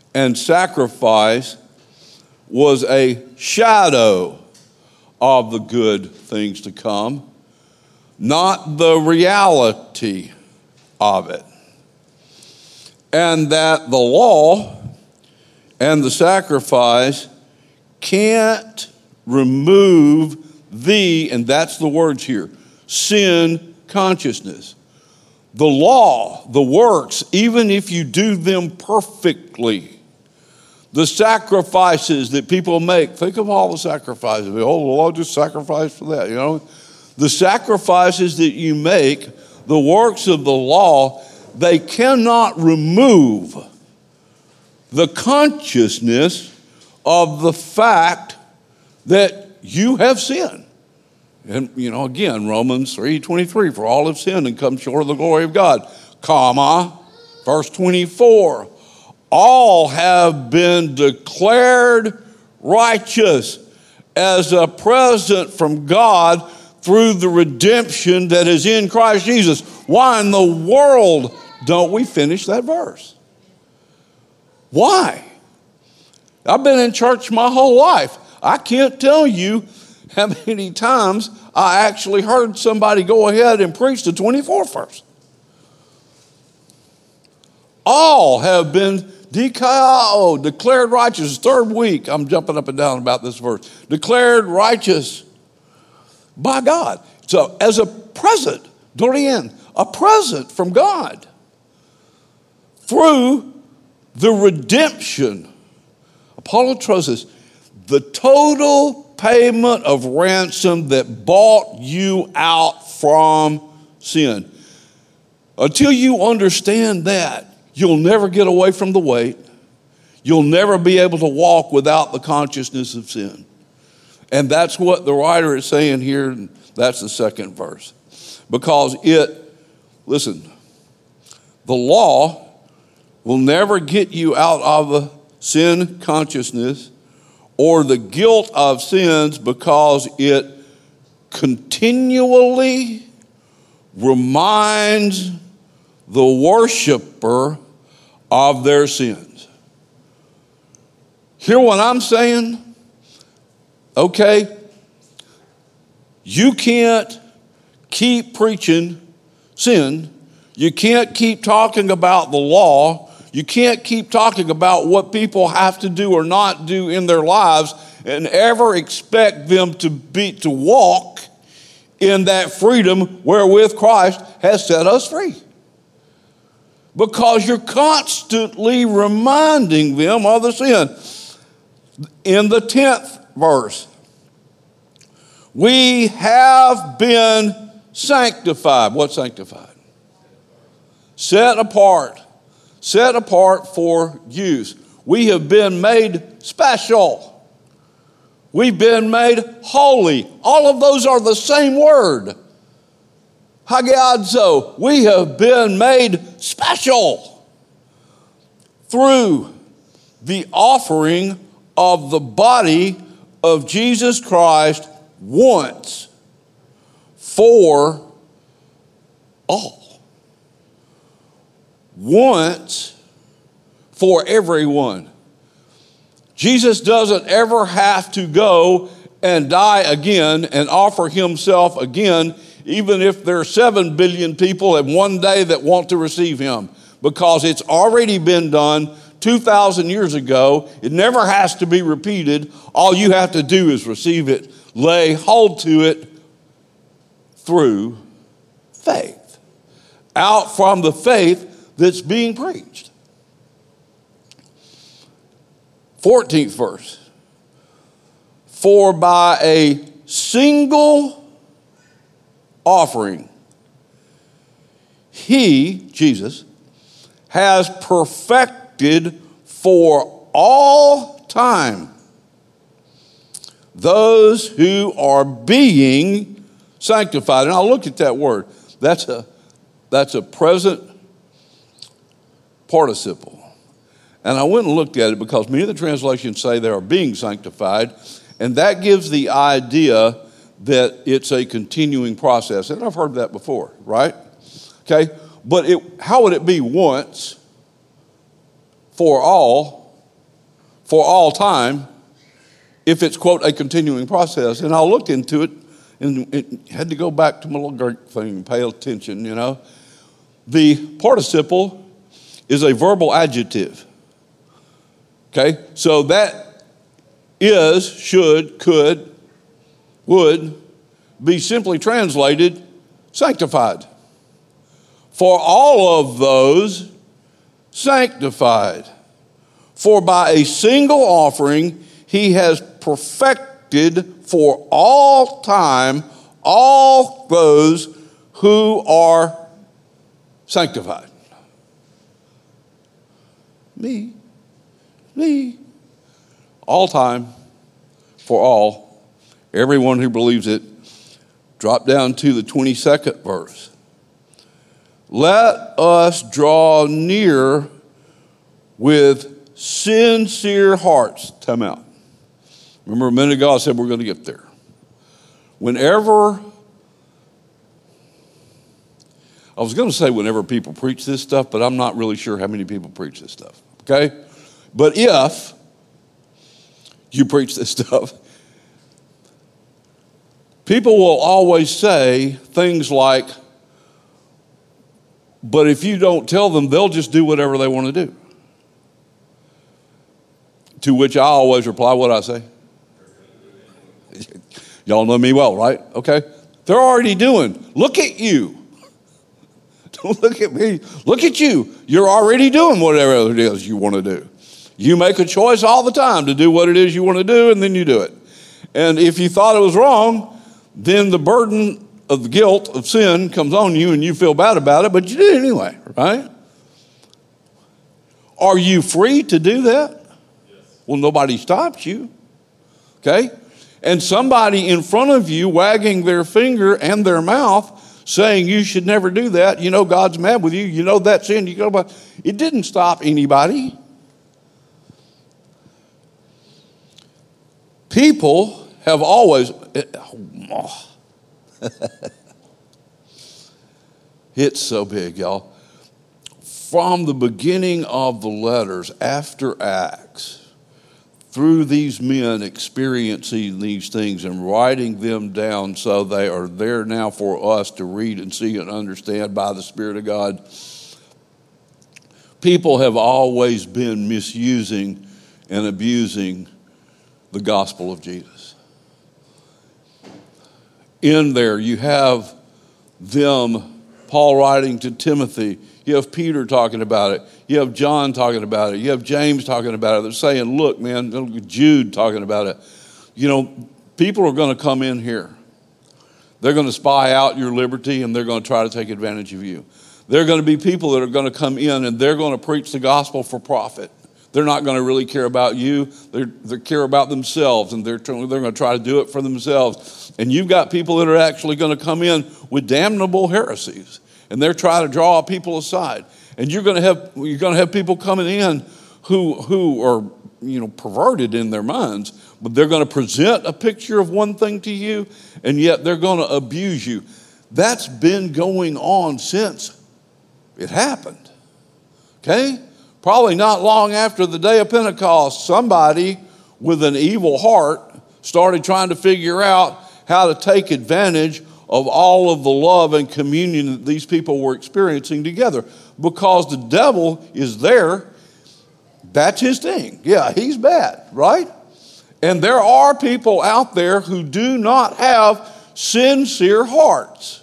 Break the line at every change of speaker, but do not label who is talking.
and sacrifice was a shadow of the good things to come, not the reality of it. And that the law and the sacrifice can't remove and that's the words here, sin consciousness. The law, the works, even if you do them perfectly, the sacrifices that people make, think of all the sacrifices. Oh, the law just sacrificed for that, The sacrifices that you make, the works of the law, they cannot remove the consciousness of the fact that you have sinned. And, again, Romans 3:23, for all have sinned and come short of the glory of God, verse 24, all have been declared righteous as a present from God through the redemption that is in Christ Jesus. Why in the world don't we finish that verse? Why? I've been in church my whole life. I can't tell you how many times I actually heard somebody go ahead and preach the 24th verse. All have been declared righteous. Third week, I'm jumping up and down about this verse. Declared righteous by God. So as a present, Dorian, a present from God through the redemption. Apollo says, the total payment of ransom that bought you out from sin. Until you understand that, you'll never get away from the weight. You'll never be able to walk without the consciousness of sin. And that's what the writer is saying here. And that's the second verse. Because the law will never get you out of a sin consciousness or the guilt of sins, because it continually reminds the worshiper of their sins. Hear what I'm saying? Okay, you can't keep preaching sin. You can't keep talking about the law. You can't keep talking about what people have to do or not do in their lives and ever expect them to walk in that freedom wherewith Christ has set us free. Because you're constantly reminding them of the sin. In the 10th verse, we have been sanctified. What's sanctified? Set apart. Set apart for use. We have been made special. We've been made holy. All of those are the same word. Hagiadzo. We have been made special through the offering of the body of Jesus Christ once for all. Once for everyone. Jesus doesn't ever have to go and die again and offer himself again, even if there are 7 billion people in one day that want to receive him, because it's already been done 2,000 years ago. It never has to be repeated. All you have to do is receive it, lay hold to it through faith. Out from the faith that's being preached. 14th verse. For by a single offering, he, Jesus, has perfected for all time those who are being sanctified. And I'll look at that word. That's a present participle. And I went and looked at it because many of the translations say they are being sanctified, and that gives the idea that it's a continuing process. And I've heard that before, right? Okay, but how would it be once for all for all time if it's, quote, a continuing process. And I looked into it and it had to go back to my little Greek thing and pay attention, you know. The participle is a verbal adjective. Okay, so that is, should, could, would be simply translated sanctified. For all of those sanctified. For by a single offering he has perfected for all time all those who are sanctified. Me. All time, for all, everyone who believes it. Drop down to the 22nd verse. Let us draw near with sincere hearts. Time out. Remember a minute ago I said we're going to get there. Whenever people preach this stuff, but I'm not really sure how many people preach this stuff. Okay? But if you preach this stuff, people will always say things like, but if you don't tell them, they'll just do whatever they want to do. To which I always reply, what I say? Y'all know me well, right? Okay. They're already doing. Look at you. Don't look at me. Look at you. You're already doing whatever it is you want to do. You make a choice all the time to do what it is you want to do, and then you do it. And if you thought it was wrong, then the burden of the guilt of sin comes on you and you feel bad about it, but you did it anyway, right? Are you free to do that? Yes. Well, nobody stops you, okay? And somebody in front of you wagging their finger and their mouth saying you should never do that, you know God's mad with you, you know that's sin, you go about. It didn't stop anybody. People have always, it's so big, y'all. From the beginning of the letters, after Acts, through these men experiencing these things and writing them down so they are there now for us to read and see and understand by the Spirit of God, people have always been misusing and abusing the gospel of Jesus. In there, you have them, Paul writing to Timothy. You have Peter talking about it. You have John talking about it. You have James talking about it. They're saying, look, man, Jude talking about it. You know, people are going to come in here. They're going to spy out your liberty and they're going to try to take advantage of you. There are going to be people that are going to come in and they're going to preach the gospel for profit. They're not going to really care about you. They care about themselves, and they're going to try to do it for themselves. And you've got people that are actually going to come in with damnable heresies, and they're trying to draw people aside. And you're going to have people coming in who are perverted in their minds, but they're going to present a picture of one thing to you, and yet they're going to abuse you. That's been going on since it happened. Okay? Probably not long after the day of Pentecost, somebody with an evil heart started trying to figure out how to take advantage of all of the love and communion that these people were experiencing together. Because the devil is there, that's his thing. Yeah, he's bad, right? And there are people out there who do not have sincere hearts.